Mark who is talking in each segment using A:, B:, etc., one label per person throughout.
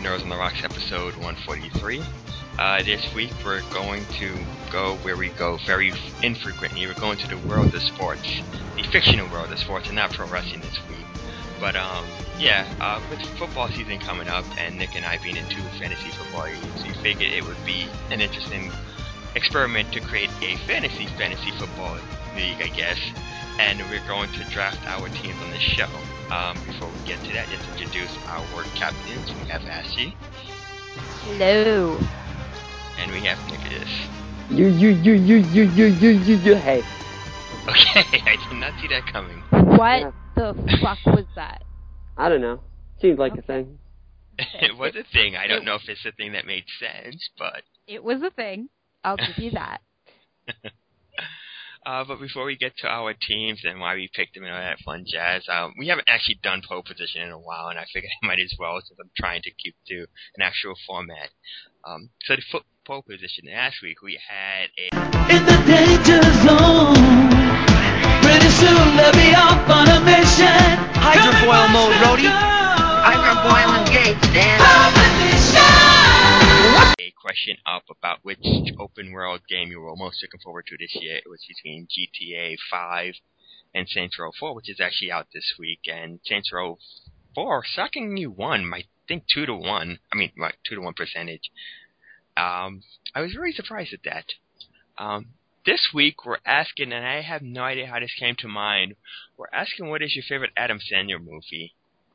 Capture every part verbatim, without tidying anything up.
A: Nerds on the Rocks episode one forty-three. Uh, this week we're going to go where we go very infrequently. We're going to the world of sports, the fictional world of sports, and not pro wrestling this week. But um, yeah, uh, with football season coming up and Nick and I being in two fantasy football leagues, we figured it would be an interesting experiment to create a fantasy fantasy football league, I guess. And we're going to draft our teams on this show. Um, before we get to that, let's introduce our captains. We have Ashley.
B: Hello.
A: And we have Nicholas.
C: You, you, you, you, you, you, you, you, you, hey.
A: Okay, I did not see that coming.
B: What
C: Yeah.
B: the fuck was that?
C: I don't know. Seems like
B: Okay.
C: a thing.
A: It was a thing. I don't know if it's a thing that made sense, but...
B: It was a thing. I'll give you that.
A: Uh, but before we get to our teams and why we picked them and all that fun jazz, um, we haven't actually done pole position in a while, and I figured I might as well since I'm trying to keep to an actual format. Um, so the foot pole position last week we had a
D: In the danger zone, pretty soon they'll be off on a mission.
E: Hydrofoil mode, Rhodey.
F: Hydrofoil engaged, Dan.
A: a question up about which open world game you were most looking forward to this year. It was between G T A five and Saints Row four, which is actually out this week. And Saints Row four shockingly won, I think two to one. I mean, like two to one percentage. Um, I was very surprised at that. Um, this week we're asking, and I have no idea how this came to mind. We're asking, what is your favorite Adam Sandler movie?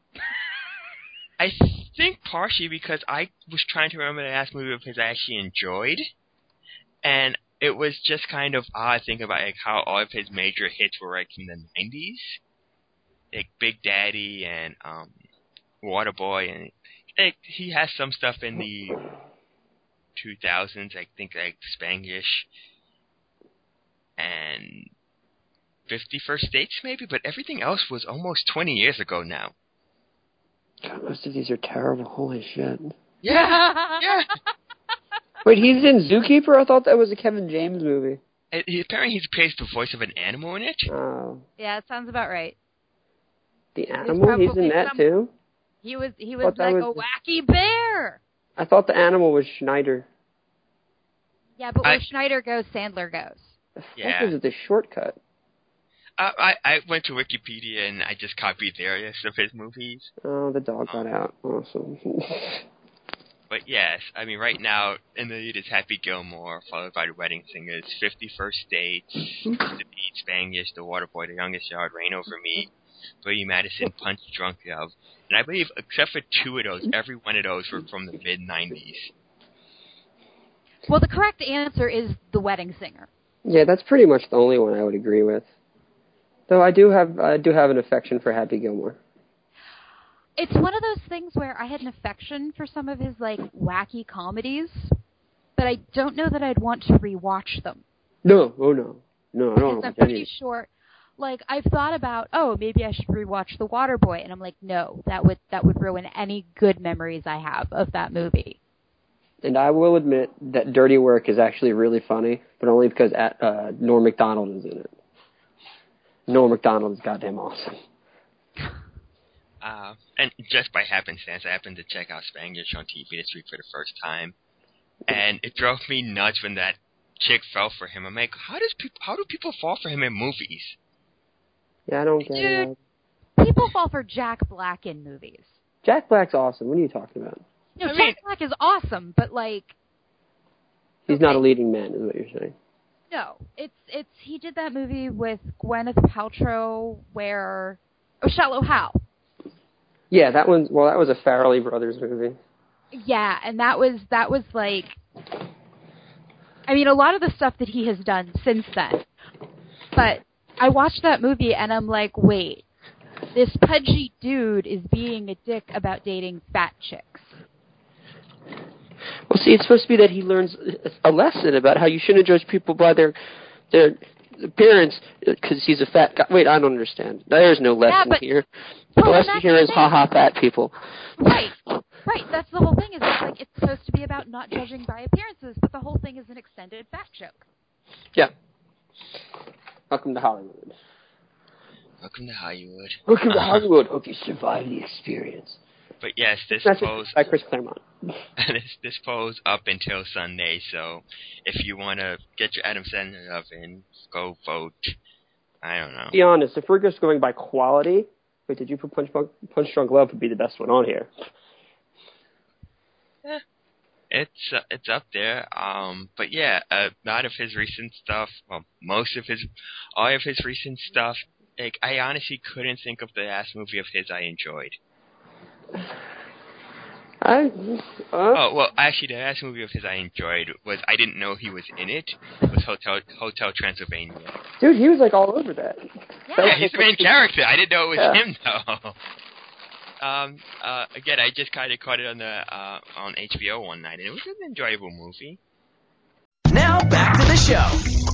A: I think partially because I was trying to remember the last movie of his I actually enjoyed, and it was just kind of odd thinking about like how all of his major hits were like from the nineties, like Big Daddy and um, Waterboy, and like, he has some stuff in the two thousands, I think like Spanglish and fifty First Dates maybe, but everything else was almost twenty years ago now.
C: God, most of these are terrible. Holy shit.
A: Yeah, yeah.
C: Wait, he's in Zookeeper? I thought that was a Kevin James movie.
A: And he, apparently he plays the voice of an animal in it.
C: Oh.
B: Yeah, it sounds about right.
C: The animal? He's in that
B: some-
C: too?
B: He was he was
C: Thought that
B: like
C: was-
B: a wacky bear.
C: I thought the animal was Schneider.
B: Yeah, but where
A: I-
B: Schneider goes, Sandler goes.
C: The fuck
A: Yeah.
C: is it, the shortcut?
A: Uh, I, I went to Wikipedia and I just copied their list of his movies.
C: Oh, the dog got out. Awesome.
A: But yes, I mean, right now, in the lead is Happy Gilmore, followed by The Wedding Singers, fifty First Dates, The Beat, Spanglish, The Waterboy, The Youngest Yard, Rain Over Me, Billy Madison, Punch Drunk Love. And I believe, except for two of those, every one of those were from the mid-nineties.
B: Well, the correct answer is The Wedding Singer.
C: Yeah, that's pretty much the only one I would agree with. Though I do have I do have an affection for Happy Gilmore.
B: It's one of those things where I had an affection for some of his, like, wacky comedies, but I don't know that I'd want to rewatch them.
C: No, oh no. No, I don't
B: Because
C: want to
B: I'm
C: watch
B: pretty
C: any.
B: sure, like, I've thought about, oh, maybe I should rewatch The Waterboy, and I'm like, no, that would that would ruin any good memories I have of that movie.
C: And I will admit that Dirty Work is actually really funny, but only because at, uh, Norm Macdonald is in it. Norm Macdonald is goddamn awesome.
A: Uh, and just by happenstance, I happened to check out Spanglish on T V this week for the first time, and it drove me nuts when that chick fell for him. I'm like, how does people, how do people fall for him in movies?
C: Yeah, I don't get
B: Dude.
C: it.
B: People fall for Jack Black in movies.
C: Jack Black's awesome. What are you talking about?
B: No,
A: I
B: Jack
A: mean-
B: Black is awesome, but, like,
C: He's
B: Okay.
C: not a leading man, is what you're saying.
B: no. It's, it's, he did that movie with Gwyneth Paltrow where, oh, Shallow Hal.
C: Yeah, that one's, well, that was a Farrelly Brothers movie.
B: Yeah, and that was, that was, like, I mean, a lot of the stuff that he has done since then. But I watched that movie and I'm like, wait, this pudgy dude is being a dick about dating fat chicks.
C: Well, see, it's supposed to be that he learns a lesson about how you shouldn't judge people by their their appearance because he's a fat guy. Wait, I don't understand. There's no lesson
B: Yeah, but-
C: here. The
B: Well,
C: lesson
B: that's
C: here
B: the
C: is
B: thing.
C: ha-ha fat people.
B: Right, right. That's the whole thing. Is it's like it's supposed to be about not judging by appearances, but the whole thing is an extended fat joke.
C: Yeah. Welcome to Hollywood.
A: Welcome to Hollywood.
C: Welcome to Hollywood. Hope you survive the experience.
A: But yes, this
C: That's
A: pose.
C: by Chris Claremont.
A: this this poll's up until Sunday, so if you want to get your Adam Sandler up in, go vote. I don't know.
C: To be honest, if we're just going by quality, wait, did you put Punch Punch Drunk Love would be the best one on here?
A: Yeah, it's uh, it's up there. Um, but yeah, a lot of his recent stuff, well, most of his, all of his recent stuff. Like, I honestly couldn't think of the last movie of his I enjoyed.
C: I, uh,
A: oh, well, actually, the last movie of his I enjoyed was, I didn't know he was in it, was Hotel Hotel Transylvania.
C: Dude, he was, like, all over that.
B: Yeah,
C: that
A: Yeah, he's the main character. I didn't know it was
C: yeah.
A: him, though. Um, uh, again, I just kind of caught it on the uh, on H B O one night, and it was an enjoyable movie.
E: Now back to the show.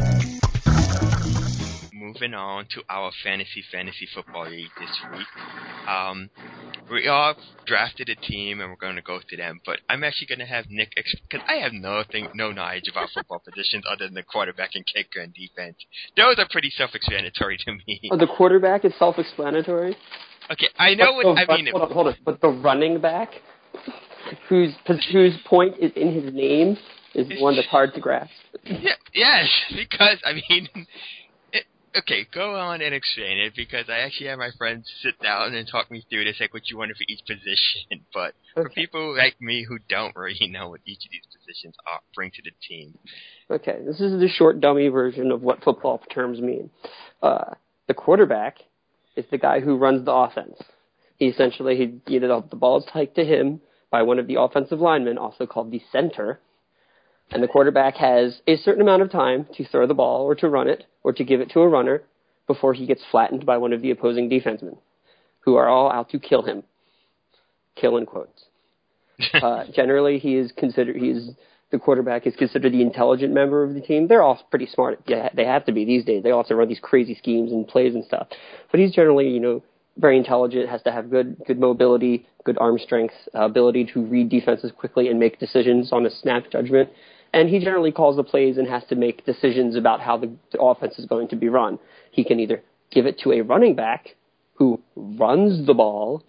A: Moving on to our fantasy fantasy football league this week. Um, we all drafted a team, and we're going to go through them. But I'm actually going to have Nick, because I have nothing, no knowledge about football positions other than the quarterback and kicker and defense. Those are pretty self-explanatory to me.
C: Oh, the quarterback is self-explanatory?
A: Okay, I know
C: but
A: what
C: the,
A: I mean.
C: Hold on, hold on. But the running back, whose whose point is in his name, is the one that's hard to grasp.
A: Yeah, yes, because I mean, it, okay, go on and explain it, because I actually had my friends sit down and talk me through this, like what you wanted for each position. But
C: okay.
A: for people like me who don't really know what each of these positions are, bring to the team.
C: Okay, this is the short dummy version of what football terms mean. Uh, the quarterback is the guy who runs the offense. He essentially, he, either the, the ball is hiked to him by one of the offensive linemen, also called the center, and the quarterback has a certain amount of time to throw the ball or to run it or to give it to a runner before he gets flattened by one of the opposing defensemen, who are all out to kill him. Kill in quotes. Uh, generally, he is considered, he is, the quarterback is considered the intelligent member of the team. They're all pretty smart. Yeah, they have to be these days. They all have to run these crazy schemes and plays and stuff. But he's generally, you know, very intelligent, has to have good good mobility, good arm strength, uh, ability to read defenses quickly and make decisions on a snap judgment. And he generally calls the plays and has to make decisions about how the, the offense is going to be run. He can either give it to a running back who runs the ball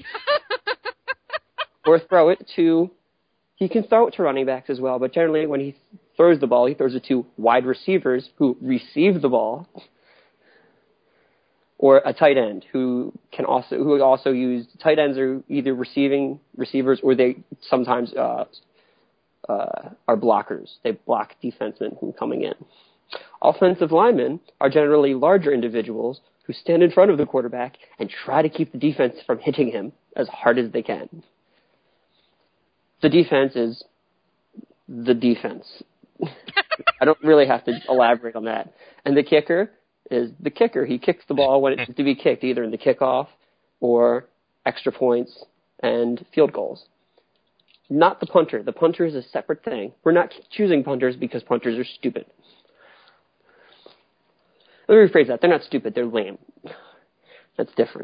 C: or throw it to... He can throw it to running backs as well, but generally when he throws the ball, he throws it to wide receivers who receive the ball, or a tight end who can also who also use tight ends are either receiving receivers or they sometimes uh, uh, are blockers. They block defensemen from coming in. Offensive linemen are generally larger individuals who stand in front of the quarterback and try to keep the defense from hitting him as hard as they can. The defense is the defense. I don't really have to elaborate on that. And the kicker is the kicker. He kicks the ball when it's to be kicked, either in the kickoff or extra points and field goals. Not the punter. The punter is a separate thing. We're not choosing punters because punters are stupid. Let me rephrase that. They're not stupid. They're lame. That's different.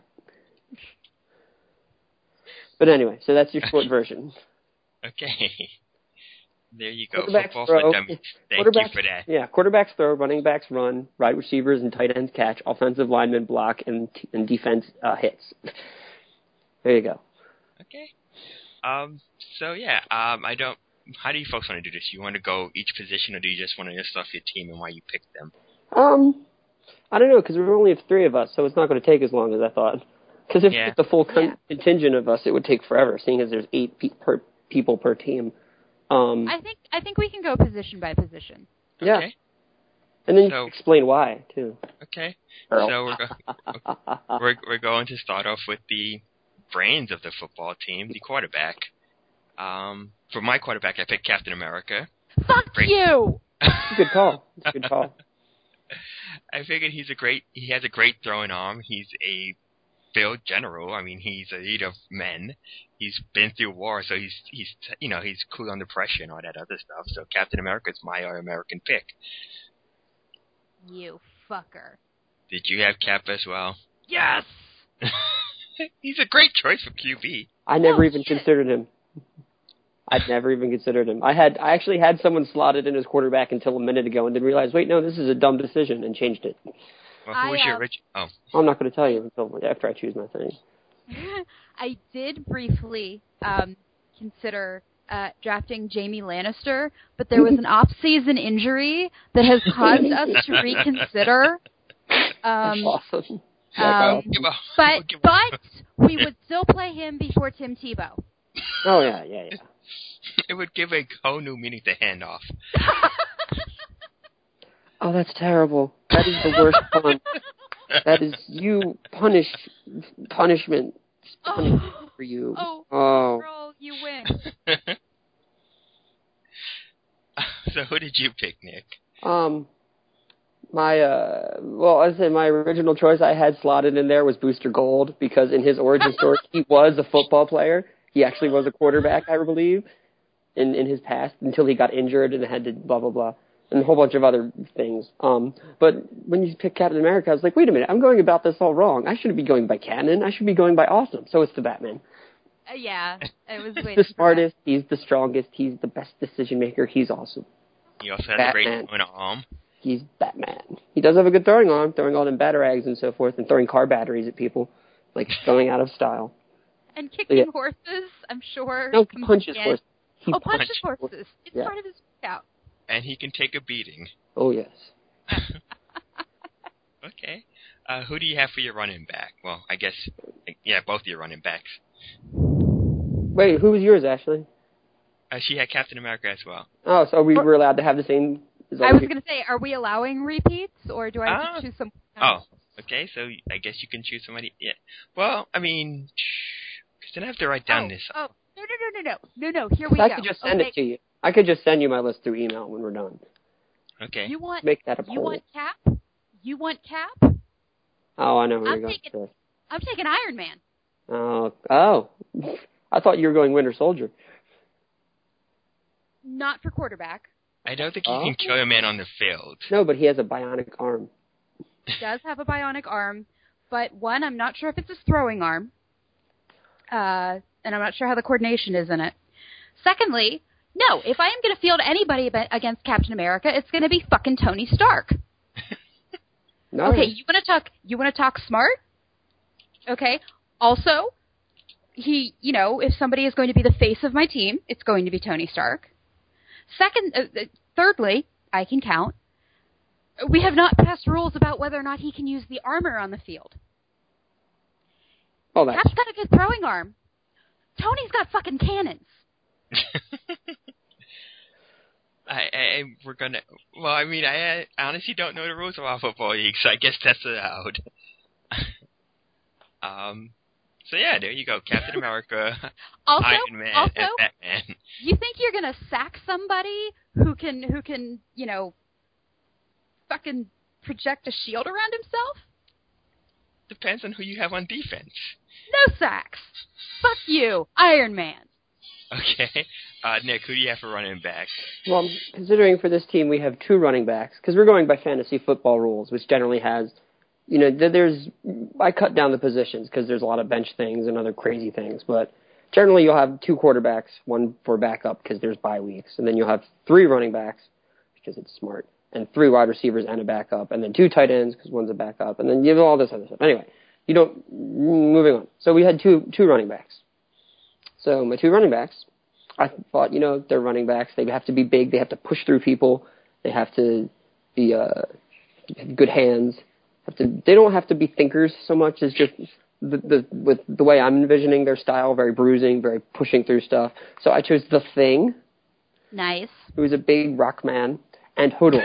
C: But anyway, so that's your short version.
A: Okay. There you go.
C: Quarterbacks
A: Football
C: throw.
A: for dummies. Thank you for that.
C: Yeah, quarterbacks throw, running backs run, wide receivers and tight ends catch, offensive linemen block, and and defense uh, hits. There you go.
A: Okay. Um. So yeah. Um. I don't. How do you folks want to do this? You want to go each position, or do you just want to list off your team and why you picked them?
C: Um. I don't know, because we only have three of us, so it's not going to take as long as I thought. Because if
A: Yeah.
C: it's the full con-
B: Yeah.
C: contingent of us, it would take forever, seeing as there's eight pe- per people per team. Um,
B: I think I think we can go position by position.
C: yeah.
A: Okay.
C: And then you
A: So-
C: can explain why, too.
A: Okay.
C: Earl.
A: So we're, go- we're we're going to start off with the brains of the football team, the quarterback. Um. For my quarterback, I picked Captain America.
B: Fuck
A: Great.
B: you!
C: It's a good call. It's a good call.
A: I figured he's a great. He has a great throwing arm. He's a field general. I mean, he's a leader of men. He's been through war, so he's he's you know he's cool under pressure and all that other stuff. So Captain America is my American pick.
B: You fucker.
A: Did you have Cap as well?
B: Yes!
A: He's a great choice for Q B.
C: I never
B: Oh,
C: even
B: shit.
C: considered him. I'd never even considered him. I had I actually had someone slotted in as quarterback until a minute ago and then realized, wait, no, this is a dumb decision, and changed it.
A: Well, who
B: I,
A: was your
B: uh,
A: original? Oh,
C: I'm not going to tell you until after I choose my thing.
B: I did briefly um, consider at drafting Jaime Lannister, but there was an off-season injury that has caused us to reconsider. Um,
C: That's awesome.
B: um,
A: Give up.
B: but
A: Give up.
B: but we would still play him before Tim Tebow.
C: Oh, yeah, yeah, yeah.
A: It would give a whole new meaning to handoff.
C: Oh, that's terrible. That is the worst pun. That is you punish punishment punishment
B: Oh,
C: for you.
B: oh,
C: Oh.
B: girl, you win.
A: So who did you pick, Nick?
C: Um, my uh, well, I said my original choice I had slotted in there was Booster Gold because in his origin story he was a football player. He actually was a quarterback, I believe, in in his past until he got injured and had to blah blah blah. And a whole bunch of other things. Um, but when you pick Captain America, I was like, wait a minute, I'm going about this all wrong. I shouldn't be going by canon. I should be going by awesome. So it's the Batman.
B: Uh, yeah, it was
C: He's
B: waiting
C: the
B: for
C: smartest. He's the strongest. He's the best decision maker. He's awesome.
A: He also has
C: Batman.
A: a great throwing arm.
C: He's Batman. He does have a good throwing arm, throwing all them baterags and so forth, and throwing car batteries at people, like going out of style.
B: that. And kicking
C: Yeah.
B: horses, I'm sure.
C: No, he
B: comes
C: punches
B: again.
C: horses. He
B: Oh, punches
A: punch-
B: horses. It's
C: Yeah.
B: part of his workout.
A: And he can take a beating.
C: Oh, yes.
A: Okay. Uh, who do you have for your running back? Well, I guess, yeah, both of your running backs.
C: Wait, who was yours, Ashley?
A: Uh, she had Captain America as well.
C: Oh, so we were allowed to have the same... as
B: I
C: all
B: was
C: people-
B: going to say, are we allowing repeats, or do I have
A: Ah.
B: to choose some?
A: Oh, okay, so I guess you can choose somebody. Yeah. Well, I mean, because then I have to write down
B: oh,
A: this.
B: Oh, no, no, no, no, no, no, no. Here we
C: I
B: go.
C: could just send
B: okay.
C: it to you. I could just send you my list through email when we're done.
A: Okay.
B: You want
C: Make that a poll.
B: you want Cap? You want Cap?
C: Oh, I know where
B: I'm
C: you're going
B: taking-
C: with this.
B: I'm taking Iron Man.
C: Oh, oh. I thought you were going Winter Soldier.
B: Not for quarterback.
A: I don't think you
C: Oh.
A: can kill a man on the field.
C: No, but he has a bionic arm.
B: He does have a bionic arm, but one, I'm not sure if it's his throwing arm, uh, and I'm not sure how the coordination is in it. Secondly, no, if I am going to field anybody ab- against Captain America, it's going to be fucking Tony Stark.
C: No.
B: Okay, you want to talk? You want to talk smart? Okay. Also, he, you know, if somebody is going to be the face of my team, it's going to be Tony Stark. Second, uh, uh, thirdly, I can count. We have not passed rules about whether or not he can use the armor on the field.
C: Oh, that's
B: Cap's got a good throwing arm. Tony's got fucking cannons.
A: I, I, we're gonna. Well, I mean, I, I honestly don't know the rules of our football league, so I guess that's allowed. um. So yeah, there you go, Captain America,
B: Also,
A: Iron Man,
B: also,
A: and Batman.
B: you think you're gonna sack somebody who can, who can, you know, fucking project a shield around himself?
A: Depends on who you have on defense.
B: No sacks. Fuck you, Iron Man.
A: Okay. Uh, Nick, who do you have for running back?
C: well. Considering for this team we have two running backs because we're going by fantasy football rules, which generally has, you know, th- there's I cut down the positions because there's a lot of bench things and other crazy things, but generally you'll have two quarterbacks, one for backup because there's bye weeks, and then you'll have three running backs because it's smart, and three wide receivers and a backup, and then two tight ends because one's a backup, and then you have all this other stuff. Anyway, you don't. Moving on. So we had two two running backs. So my two running backs, I thought, you know, they're running backs. They have to be big. They have to push through people. They have to be uh, have good hands. Have to. They don't have to be thinkers so much as just the, the with the way I'm envisioning their style, very bruising, very pushing through stuff. So I chose The Thing,
B: Nice.
C: who is a big rock man, and Hodor.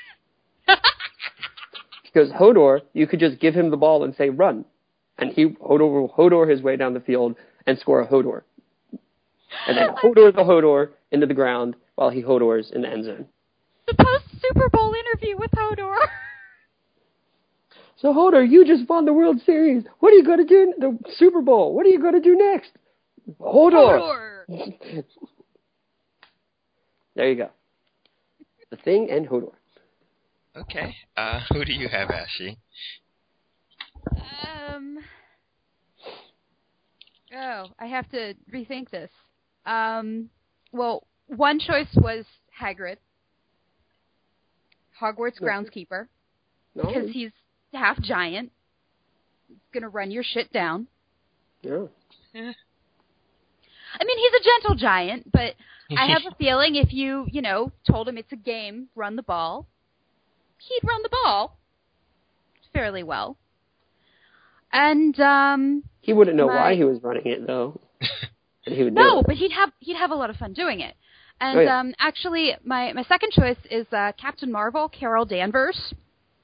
C: Because Hodor, you could just give him the ball and say run, and he Hodor will Hodor his way down the field and score a Hodor. And then Hodor the Hodor into the ground while he Hodors in the end zone.
B: The post Super Bowl interview with Hodor.
C: So Hodor, you just won the World Series. What are you going to do? The Super Bowl. What are you going to do next? Hodor.
B: Hodor.
C: There you go. The Thing and Hodor.
A: Okay. Uh, who do you have, Ashley?
B: Um. Oh, I have to rethink this. Um. Well, one choice was Hagrid, Hogwarts
C: No.
B: groundskeeper,
C: No.
B: because he's half giant. He's gonna run your shit down.
C: Yeah.
A: Eh.
B: I mean, he's a gentle giant, but I have a feeling if you, you know, told him it's a game, run the ball, he'd run the ball fairly well. And um,
C: he wouldn't know
B: my,
C: why he was running it, though. But he would
B: no,
C: do it.
B: but he'd have he'd have a lot of fun doing it. And
C: oh, yeah.
B: um, actually, my, my second choice is uh, Captain Marvel, Carol Danvers,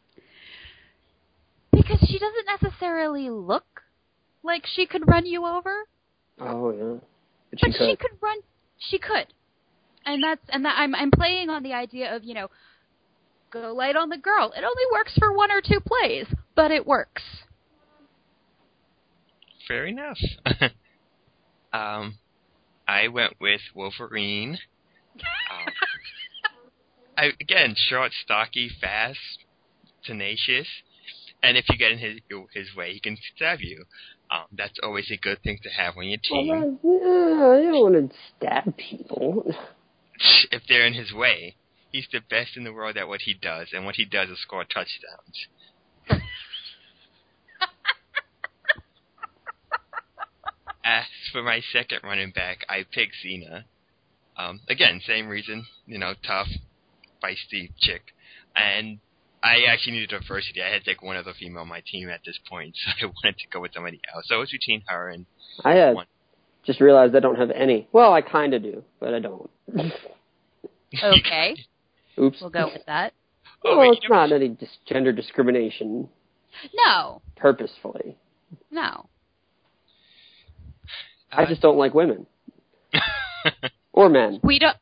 B: because she doesn't necessarily look like she could run you over.
C: Oh yeah,
B: but,
C: but,
B: but
C: she, could.
B: she could run. She could, and that's and that I'm I'm playing on the idea of you know, go light on the girl. It only works for one or two plays, but it works.
A: Fair enough. um, I went with Wolverine. Um, I, again, short, stocky, fast, tenacious, and if you get in his his way, he can stab you. Um, that's always a good thing to have on your team.
C: Well, uh, you don't want to stab people.
A: If they're in his way, he's the best in the world at what he does, and what he does is score touchdowns. As for my second running back, I picked Cena. Um, again, same reason, you know, tough, feisty chick. And I actually needed diversity. I had to take one other female on my team at this point, so I wanted to go with somebody else. So it was between her and
C: I had
A: one.
C: just realized I don't have any. Well, I kind of do, but I don't.
B: Okay.
C: Oops.
B: We'll go with that.
A: Oh,
C: well,
A: wait,
C: it's
A: you know-
C: not any dis- gender discrimination
B: No.
C: purposefully.
B: No.
A: Uh,
C: I just don't like women. Or men.
B: We don't.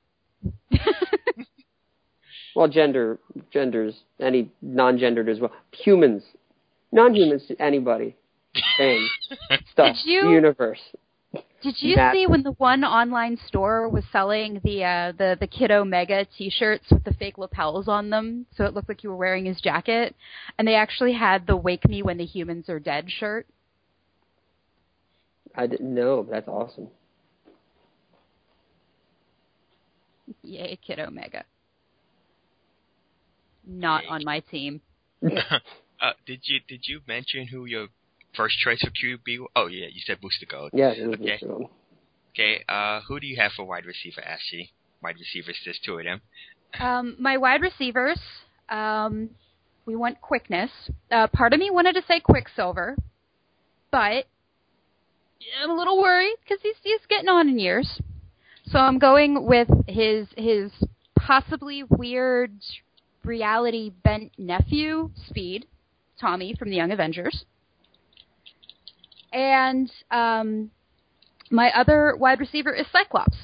C: Well, gender, genders, any non-gendered as well. Humans. Non-humans, anybody. Thing. Stuff.
B: Did you-
C: Universe.
B: Did you
C: That-
B: see when the one online store was selling the uh, the the Kid Omega T-shirts with the fake lapels on them, so it looked like you were wearing his jacket, and they actually had the "Wake Me When the Humans Are Dead" shirt?
C: I didn't know. That's awesome.
B: Yay, Kid Omega. Not on my team.
A: uh, did you did you mention who your first choice for Q B was? Oh, yeah, you said Booster Gold.
C: Yeah, it was
A: Okay.
C: okay.
A: Okay, uh, who do you have for wide receiver, Ashley? Wide receivers, there's two of them.
B: Um, my wide receivers, um, we want quickness. Uh, part of me wanted to say Quicksilver, but I'm a little worried because he's he's getting on in years. So I'm going with his his possibly weird reality bent nephew, Speed, Tommy from the Young Avengers. And um, my other wide receiver is Cyclops.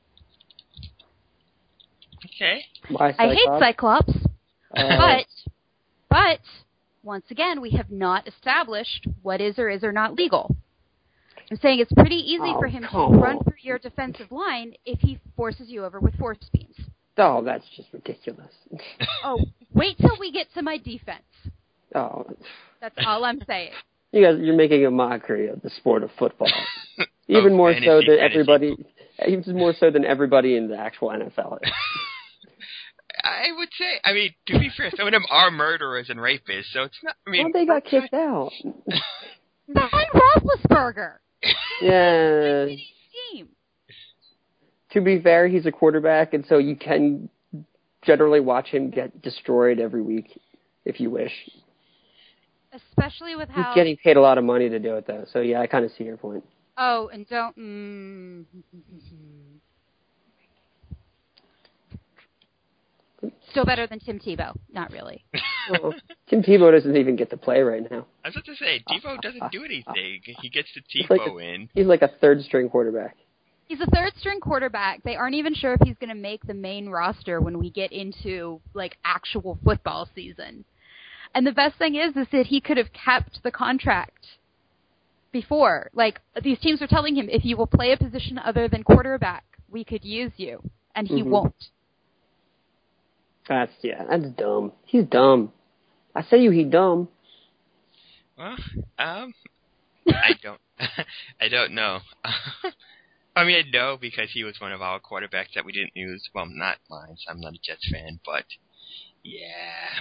A: Okay.
C: Why
B: I hate Cyclops,
C: Uh,
B: but but once again, we have not established what is or is or not legal. I'm saying it's pretty easy
C: Oh,
B: for him to
C: come
B: run
C: on.
B: through your defensive line if he forces you over with force beams.
C: Oh, that's just ridiculous.
B: Oh, wait till we get to my defense.
C: Oh,
B: That's all I'm saying.
C: you guys, you're making a mockery of the sport of football. Even
A: Of
C: more
A: fantasy,
C: so than
A: fantasy.
C: everybody. Even more so than everybody in the actual N F L.
A: I would say, I mean, to be fair, some of them are murderers and rapists, so it's not, I mean...
C: Well, they got kicked out.
B: Ben Roethlisberger.
C: Yeah.
B: Team.
C: To be fair, he's a quarterback, and so you can generally watch him get destroyed every week, if you wish.
B: Especially with how...
C: He's getting paid a lot of money to do it, though. So yeah, I kind of see your point.
B: Oh, and don't... Mm, still better than Tim Tebow. Not really.
C: Oh, Tim Tebow doesn't even get to play right now.
A: I was about to say, Devo doesn't do anything. He gets the
C: He's like
A: Tebow
C: a-
A: in.
C: He's like a third-string quarterback.
B: He's a third-string quarterback. They aren't even sure if he's going to make the main roster when we get into, like, actual football season. And the best thing is, is that he could have kept the contract before. Like, these teams are telling him, if you will play a position other than quarterback, we could use you. And he
C: Mhm.
B: won't.
C: That's, yeah, that's dumb. He's dumb. I say you, he dumb.
A: Well, um, I don't, I don't know. I mean, I know because he was one of our quarterbacks that we didn't use. Well, not mine. I'm not a Jets fan, but yeah.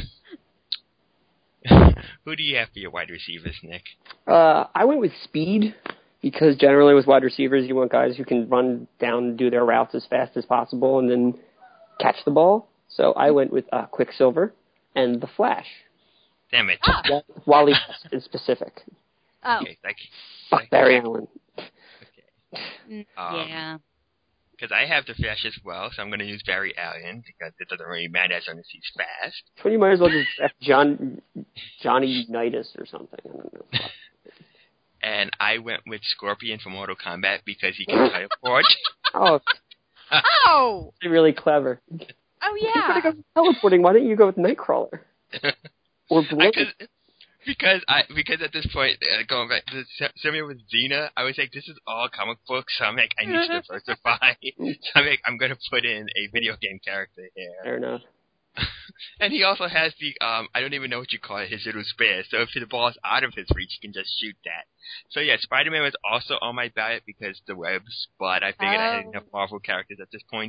A: Who do you have for your wide receivers, Nick?
C: Uh, I went with Speed. because generally with wide receivers, you want guys who can run down and do their routes as fast as possible and then catch the ball. So I went with uh, Quicksilver and the Flash.
A: Damn it.
B: Ah.
C: Wally West in specific.
B: Oh.
A: Okay, like,
C: Fuck
A: like,
C: Barry Allen.
B: Mm,
A: Um,
B: yeah.
A: Because I have the Flash as well, so I'm going to use Barry Allen because it doesn't really matter as long as he's fast.
C: So you might as well just draft John, Johnny Unitas or something. I don't know.
A: And I went with Scorpion from Mortal Kombat because he can teleport.
C: Oh,
B: Oh!
C: it's really clever.
B: Oh,
C: You're
B: yeah.
C: gonna go with teleporting. Why don't you go with Nightcrawler? Or
A: I
C: Blade?
A: could, because I because at this point, uh, going back to the similar with Xena, I was like, this is all comic books, so I'm like, I need to diversify. So I'm like, I'm going to put in a video game character here.
C: Fair enough.
A: And he also has the, um, I don't even know what you call it, his little spear. So if the ball's out of his reach, he can just shoot that. So yeah, Spider-Man was also on my ballot because the webs, but I figured I had
B: Oh.
A: enough Marvel characters at this point.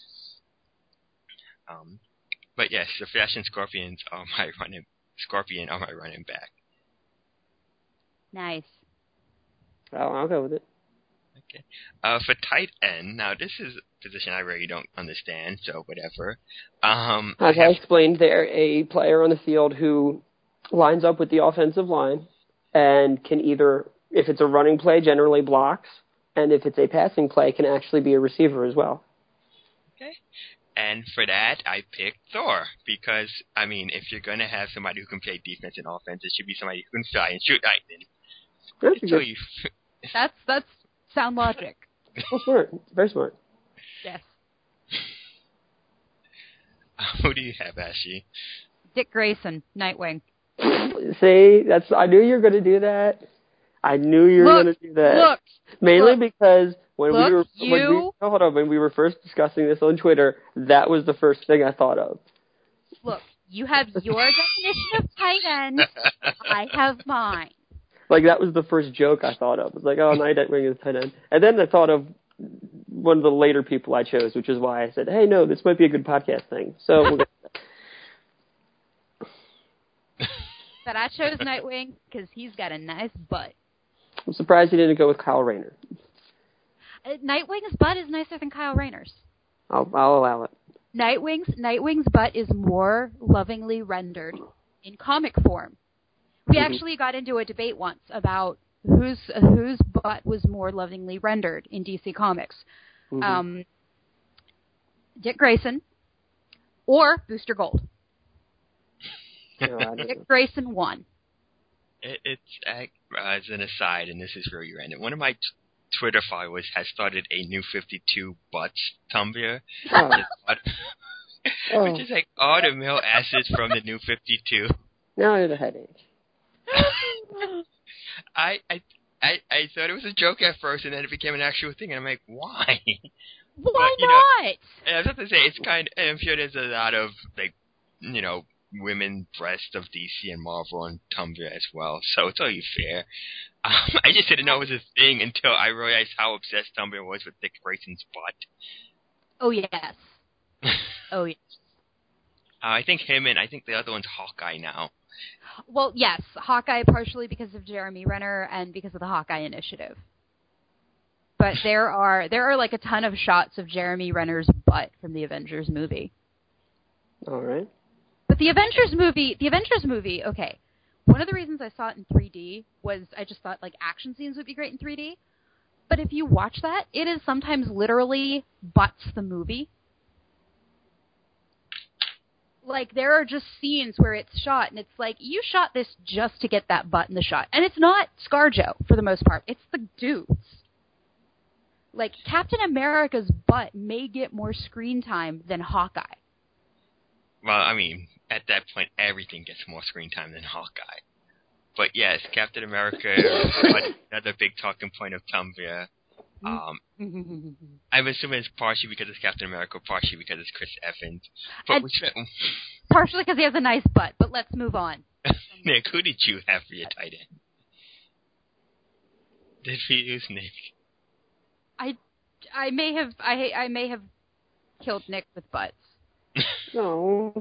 A: Um, but yes, the Flash and Scorpions are my running, Scorpion are my running back.
B: Nice.
C: Well, I'll go with it.
A: Okay. Uh, for tight end, now this is a position I really don't understand, so whatever. Um,
C: As
A: I
C: I
A: have,
C: explained, they're a player on the field who lines up with the offensive line and can either, if it's a running play, generally blocks, and if it's a passing play, can actually be a receiver as well.
A: okay. And for that, I picked Thor because, I mean, if you're going to have somebody who can play defense and offense, it should be somebody who can fly and shoot lightning.
C: That's
A: So
C: good.
A: you,
B: That's that's sound logic.
C: Oh, smart. Very smart.
B: Yes.
A: who do you have, Ashley?
B: Dick Grayson, Nightwing.
C: See, that's. I knew you were going to do that. I knew you were
B: Look,
C: going to do that.
B: Look,
C: Mainly
B: look,
C: because when
B: look,
C: we were when we,
B: you-
C: oh, hold on, when we were first discussing this on Twitter, that was the first thing I thought of.
B: look. You have your definition of tight end. I have mine.
C: Like, that was the first joke I thought of. It was like, oh, Nightwing is tight end. And then I thought of one of the later people I chose, which is why I said, hey, no, this might be a good podcast thing. So we'll get
B: But I chose Nightwing because he's got a nice butt.
C: I'm surprised you didn't go with Kyle Rayner.
B: Uh, Nightwing's butt is nicer than Kyle Rayner's.
C: I'll, I'll allow it.
B: Nightwing's Nightwing's butt is more lovingly rendered in comic form. We
C: Mhm.
B: actually got into a debate once about whose whose butt was more lovingly rendered in D C Comics.
C: Mhm.
B: Um, Dick Grayson or Booster Gold.
C: No, I don't know.
B: Dick Grayson won.
A: It, it's uh, as an aside, and this is really random. One of my t- Twitter followers has started a new fifty-two butts Tumblr,
C: Oh.
A: which is, odd-
C: Oh.
A: which is like all the male assets from the new fifty-two.
C: Now I have a headache.
A: I, I I I thought it was a joke at first, and then it became an actual thing, and I'm like, why?
B: Why
A: you know,
B: not?
A: And I was about to say, it's kind of, I'm sure there's a lot of, like, you know, women breasts of D C and Marvel on Tumblr as well, so it's only fair. Um, I just didn't know it was a thing until I realized how obsessed Tumblr was with Dick Grayson's butt.
B: Oh yes. Oh yes.
A: Uh, I think him and I think the other one's Hawkeye now.
B: Well, yes, Hawkeye partially because of Jeremy Renner and because of the Hawkeye Initiative. But there are there are like a ton of shots of Jeremy Renner's butt from the Avengers movie.
C: All right.
B: But the Avengers movie, the Avengers movie, okay. One of the reasons I saw it in three D was I just thought like action scenes would be great in three D. But if you watch that, it is sometimes literally butts the movie. Like, there are just scenes where it's shot, and it's like, you shot this just to get that butt in the shot. And it's not ScarJo, for the most part. It's the dudes. Like, Captain America's butt may get more screen time than Hawkeye.
A: Well, I mean, at that point, everything gets more screen time than Hawkeye. But yes, Captain America is another big talking point of Tumblr. Um, I'm assuming it's partially because it's Captain America, partially because it's Chris Evans. But
B: And-
A: we spent,
B: Partially because he has a nice butt, but let's move on.
A: Nick, who did you have for your tight end? Did we use Nick?
B: I, I may have I I may have killed Nick with butts.
C: No.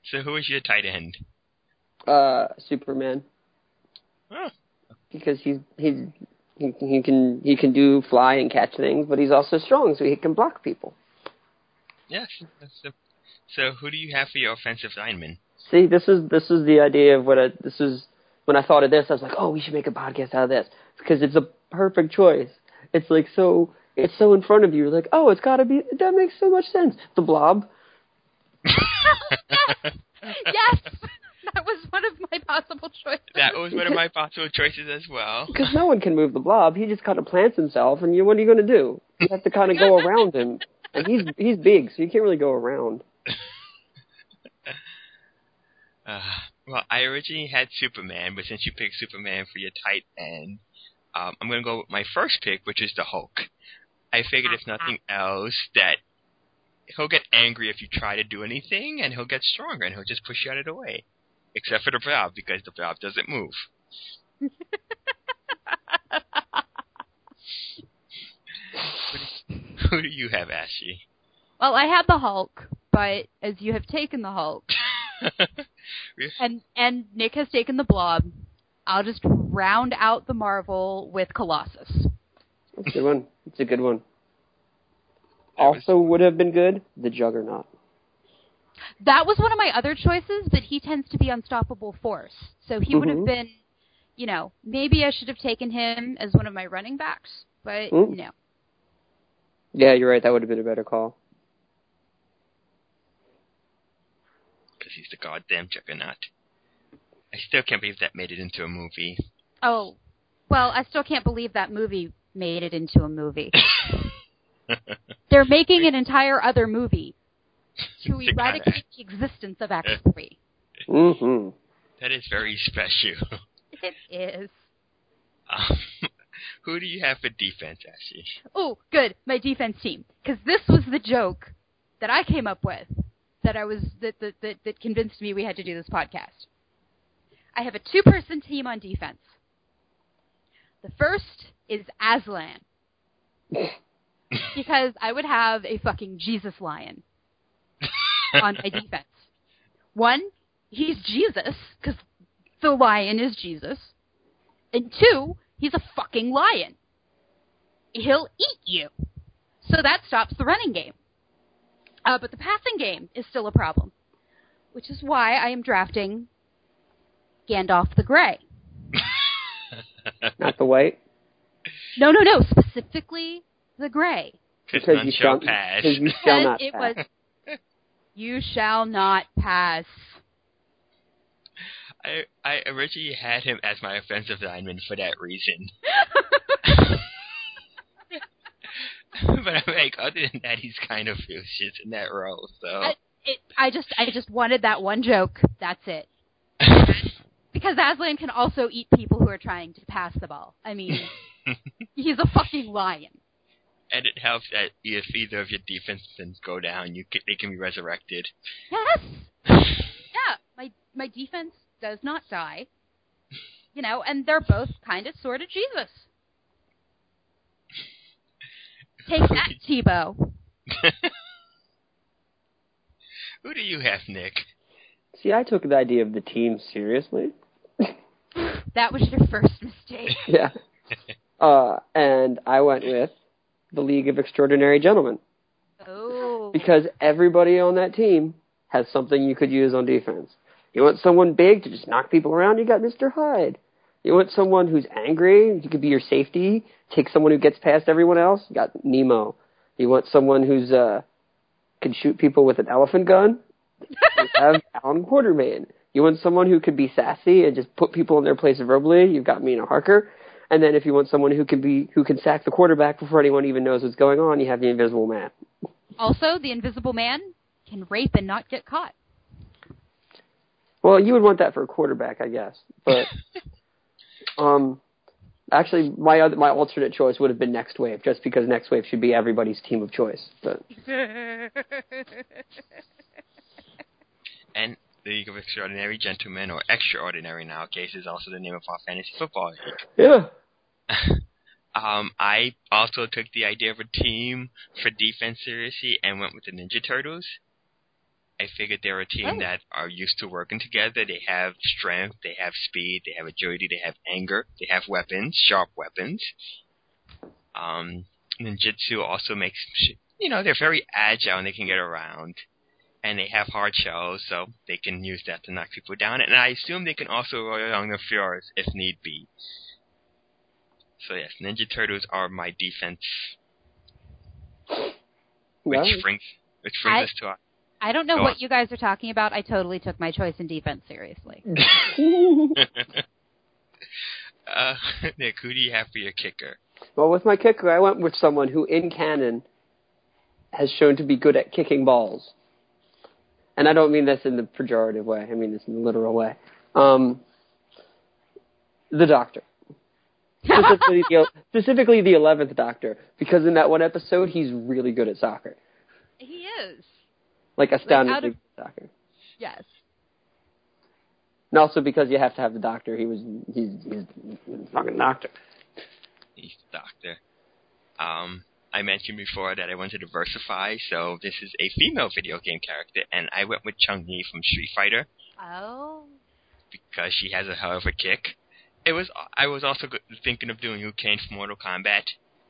A: So who is your tight end?
C: Uh, Superman.
A: Oh.
C: Because he's he's he, he can he can do fly and catch things, but he's also strong, so he can block people.
A: Yes. That's the, so who do you have for your offensive lineman?
C: See, this is this is the idea of what I, this is. When I thought of this, I was like, oh, we should make a podcast out of this because it's a perfect choice. It's like so it's so in front of you. You're like, oh, it's got to be. That makes so much sense. The Blob.
B: Yes. That was one of my possible choices.
A: That was one of my possible choices as well.
C: Because no one can move the Blob. He just kind of plants himself, and you, what are you going to do? You have to kind of go around him. And he's he's big, so you can't really go around.
A: Uh, well, I originally had Superman, but since you picked Superman for your tight end, um, I'm going to go with my first pick, which is the Hulk. I figured if nothing else, that he'll get angry if you try to do anything, and he'll get stronger, and he'll just push you out of the way. Except for the Blob, because the Blob doesn't move. Who do you have, Ashley?
B: Well, I had the Hulk, but as you have taken the Hulk, and and Nick has taken the Blob, I'll just round out the Marvel with Colossus.
C: That's a good one. It's a good one. Also would have been good, the Juggernaut.
B: That was one of my other choices, but he tends to be unstoppable force. So he mm-hmm. would have been, you know, maybe I should have taken him as one of my running backs, but mm. no.
C: Yeah, you're right. That would have been a better call.
A: Because he's the goddamn Juggernaut. I still can't believe that made it into a movie.
B: Oh, well, I still can't believe that movie made it into a movie. They're making an entire other movie to eradicate the existence of X three.
C: Mm-hmm.
A: That is very special.
B: It is.
A: Um, who do you have for defense, Ashley?
B: Oh, good. My defense team. Because this was the joke that I came up with that I was that, that, that, that convinced me we had to do this podcast. I have a two-person team on defense. The first is Aslan. Because I would have a fucking Jesus lion on my defense. One, he's Jesus, because the lion is Jesus. And two, he's a fucking lion. He'll eat you. So that stops the running game. Uh, but the passing game is still a problem. Which is why I am drafting Gandalf the Grey.
C: Not the white?
B: No, no, no. Specifically the Grey.
A: Because none you shall pass.
C: You shall not
B: it
C: pass.
B: was, you shall not pass.
A: I I originally had him as my offensive lineman for that reason. But I'm like, other than that, he's kind of useless in that role. So
B: I, it, I just I just wanted that one joke. That's it. Because Aslan can also eat people who are trying to pass the ball. I mean, he's a fucking lion.
A: And it helps that if either of your defenses go down, you can, they can be resurrected.
B: Yes. Yeah, my my defense does not die. You know, and they're both kind of sort of Jesus. Take that, Tebow.
A: Who do you have, Nick?
C: See, I took the idea of the team seriously.
B: That was your first mistake.
C: Yeah. Uh, and I went with the League of Extraordinary Gentlemen.
B: Oh.
C: Because everybody on that team has something you could use on defense. You want someone big to just knock people around, you got Mister Hyde. You want someone who's angry, you could be your safety, take someone who gets past everyone else, you got Nemo. You want someone who's uh can shoot people with an elephant gun, you have Alan Quartermain. You want someone who could be sassy and just put people in their place verbally, you've got Mina Harker. And then if you want someone who can be who can sack the quarterback before anyone even knows what's going on, you have the Invisible Man.
B: Also, the Invisible Man can rape and not get caught.
C: Well, you would want that for a quarterback, I guess. But um, actually, my other, my alternate choice would have been Next Wave, just because Next Wave should be everybody's team of choice. But
A: and the League of Extraordinary Gentlemen, or Extraordinary nowadays, is also the name of our fantasy football league.
C: Yeah.
A: um, I also took the idea of a team for defense seriously and went with the Ninja Turtles. I figured they're a team
B: Oh.
A: that are used to working together. They have strength, they have speed, they have agility, they have anger, they have weapons, sharp weapons. Um, ninjutsu also makes, you know, they're very agile and they can get around. And they have hard shells, so they can use that to knock people down. And I assume they can also roll along the floors if need be. So yes, Ninja Turtles are my defense. Which
C: Well,
A: brings, which brings
B: I-
A: us to our...
B: I don't know
A: Go
B: what
A: on.
B: you guys are talking about. I totally took my choice in defense seriously.
A: uh, Nick, who do you have for your kicker?
C: well, with my kicker, I went with someone who, in canon, has shown to be good at kicking balls. And I don't mean this in the pejorative way. I mean this in the literal way. Um, the Doctor. Specifically the, specifically the eleventh Doctor. Because in that one episode, he's really good at soccer.
B: He is.
C: Like, astoundingly
B: out of-
C: good at soccer.
B: Yes.
C: And also because you have to have the Doctor. He was, he's, he's a fucking Doctor.
A: He's the Doctor. Um... I mentioned before that I wanted to diversify, so this is a female video game character, and I went with Chun-Li from Street Fighter
B: Oh.
A: because she has a hell of a kick. It was I was also go- thinking of doing Liu Kang from Mortal Kombat.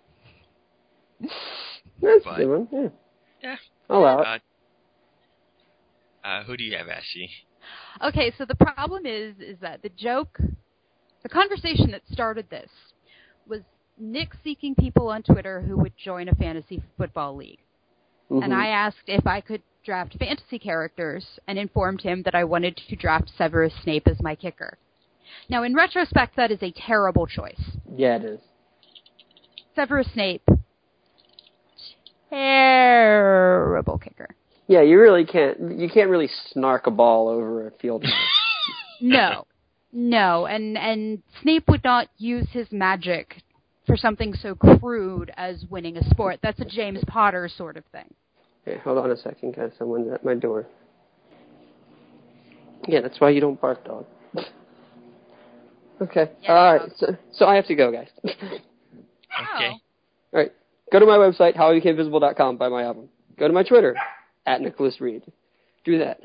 C: That's
A: But-
C: a good one, yeah.
A: Yeah.
C: I'll allow it.
A: Uh, uh, who do you have, Ashley?
B: Okay, so the problem is, is that the joke, the conversation that started this was Nick seeking people on Twitter who would join a fantasy football league.
C: Mhm.
B: And I asked if I could draft fantasy characters and informed him that I wanted to draft Severus Snape as my kicker. Now, in retrospect, that is a terrible choice.
C: Yeah, it is.
B: Severus Snape, terrible kicker.
C: Yeah, you really can't, you can't really snark a ball over a field.
B: No. No, and, and Snape would not use his magic for something so crude as winning a sport. That's a James Potter sort of thing.
C: Okay, hold on a second, guys. Someone's at my door. Yeah, that's why you don't bark, dog. Okay.
B: Yeah,
C: All right.
B: dog.
C: So, so I have to go, guys.
A: Okay.
B: Oh.
C: All right. Go to my website, how you became visible dot com, buy my album. Go to my Twitter, at Nicholas Reed. Do that.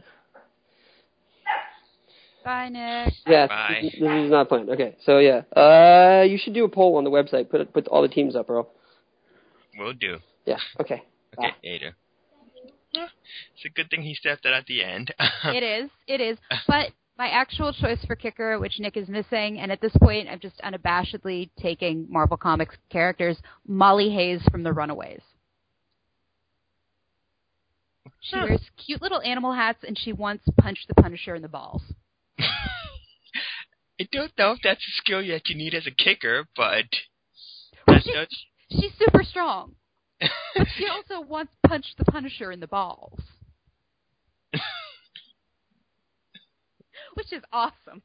B: Bye, Nick.
C: Yeah,
A: Bye.
C: This, this is not planned. Okay, so yeah. Uh, you should do a poll on the website. Put put all the teams up, bro.
A: Will do.
C: Yeah, okay.
A: Okay,
C: Bye.
A: Ada. Well, it's a good thing he stepped out at the end.
B: It is. It is. But my actual choice for kicker, which Nick is missing, and at this point I'm just unabashedly taking Marvel Comics characters, Molly Hayes from The Runaways. She
A: Huh.
B: wears cute little animal hats, and she once punched the Punisher in the balls.
A: I don't know if that's a skill that you need as a kicker, but
B: Well,
A: that
B: she's,
A: does.
B: she's super strong. But she also once punched the Punisher in the balls. Which is awesome.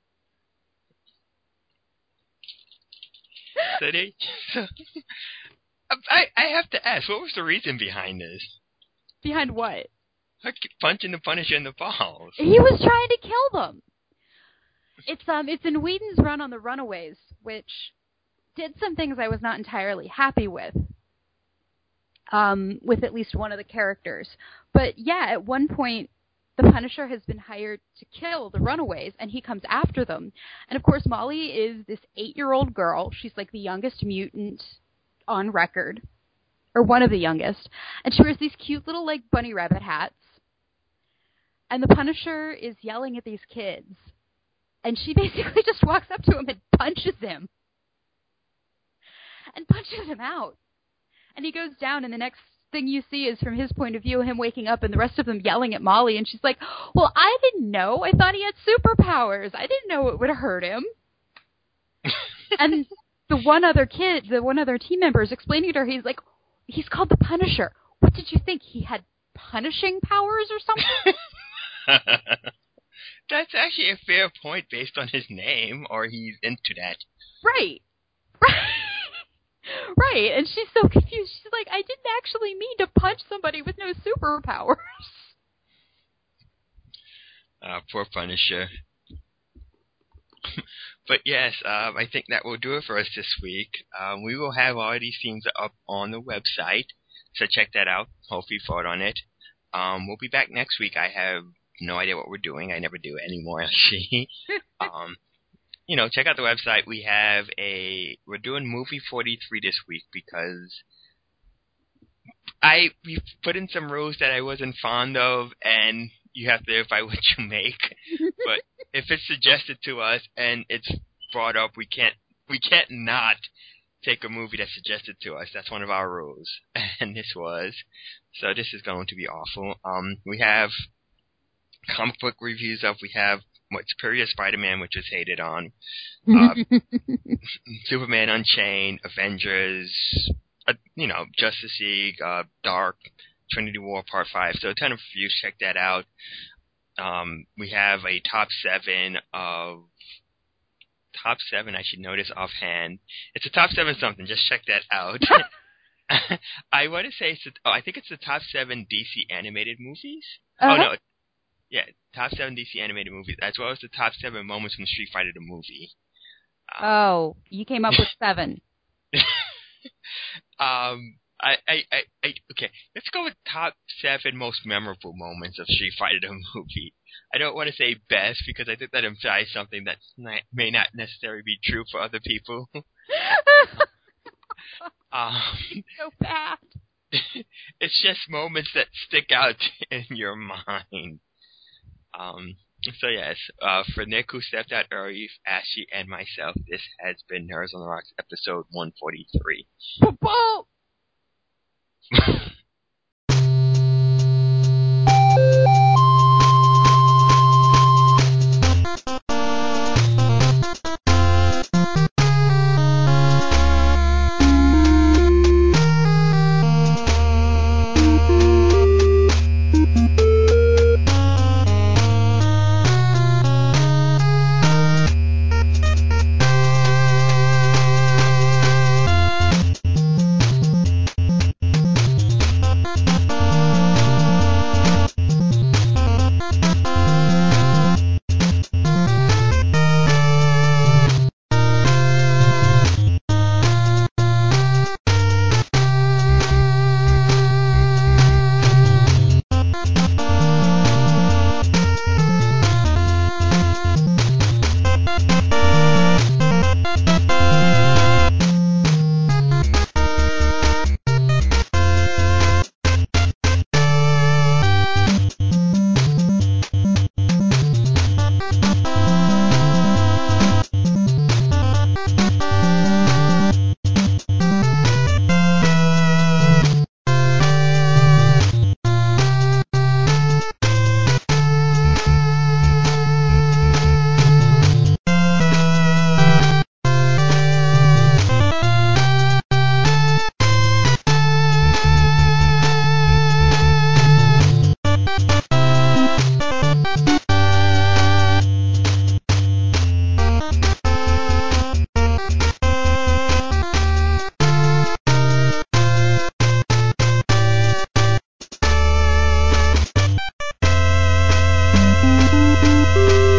A: So they, so, I I have to ask, what was the reason behind this?
B: Behind what?
A: Her punching the Punisher in the balls.
B: He was trying to kill them. It's um it's in Whedon's run on The Runaways, which did some things I was not entirely happy with. Um, with at least one of the characters. But yeah, at one point the Punisher has been hired to kill the Runaways, and he comes after them. And of course, Molly is this eight-year-old girl. She's like the youngest mutant on record, or one of the youngest. And she wears these cute little like bunny rabbit hats. And the Punisher is yelling at these kids. And she basically just walks up to him and punches him. And punches him out. And he goes down, and the next thing you see is from his point of view, him waking up and the rest of them yelling at Molly. And she's like, well, I didn't know. I thought he had superpowers. I didn't know it would hurt him. And the one other kid, the one other team member is explaining to her, he's like, he's called the Punisher. What did you think? He had punishing powers or something?
A: That's actually a fair point based on his name, or he's into that.
B: Right. Right. Right. And she's so confused. She's like, I didn't actually mean to punch somebody with no superpowers.
A: Uh, poor Punisher. But yes, um, I think that will do it for us this week. Um, we will have all these themes up on the website, so check that out. Hopefully you fought on it. Um, we'll be back next week. I have no idea what we're doing. I never do anymore, actually. um, you know, check out the website. We have a, we're doing movie forty-three this week because I, we put in some rules that I wasn't fond of, and you have to verify what you make. But if it's suggested to us and it's brought up, we can't, we can't not take a movie that's suggested to us. That's one of our rules. And this was. So this is going to be awful. Um, we have comic book reviews up. We have what Superior Spider-Man, which was hated on. Uh, Superman Unchained, Avengers, uh, you know, Justice League, uh, Dark, Trinity War Part five. So a ton of reviews. Check that out. Um, we have a top seven of top seven. I should know this offhand. It's a top seven something. Just check that out. I want to say it's. A, oh, I think it's the top seven D C animated movies. Uh-huh. Oh no, yeah, top seven D C animated movies, as well as the top seven moments from Street Fighter the movie.
B: Um, oh, you came up with seven.
A: um, I, I, I, I, okay, let's go with top seven most memorable moments of Street Fighter the movie. I don't want to say best because I think that implies something that may not necessarily be true for other people. um,
B: it's so bad.
A: It's just moments that stick out in your mind. Um, so yes, uh, for Nick, who stepped out early, Ashley, and myself, this has been Nerds on the Rocks, episode one forty-three.
B: Thank you.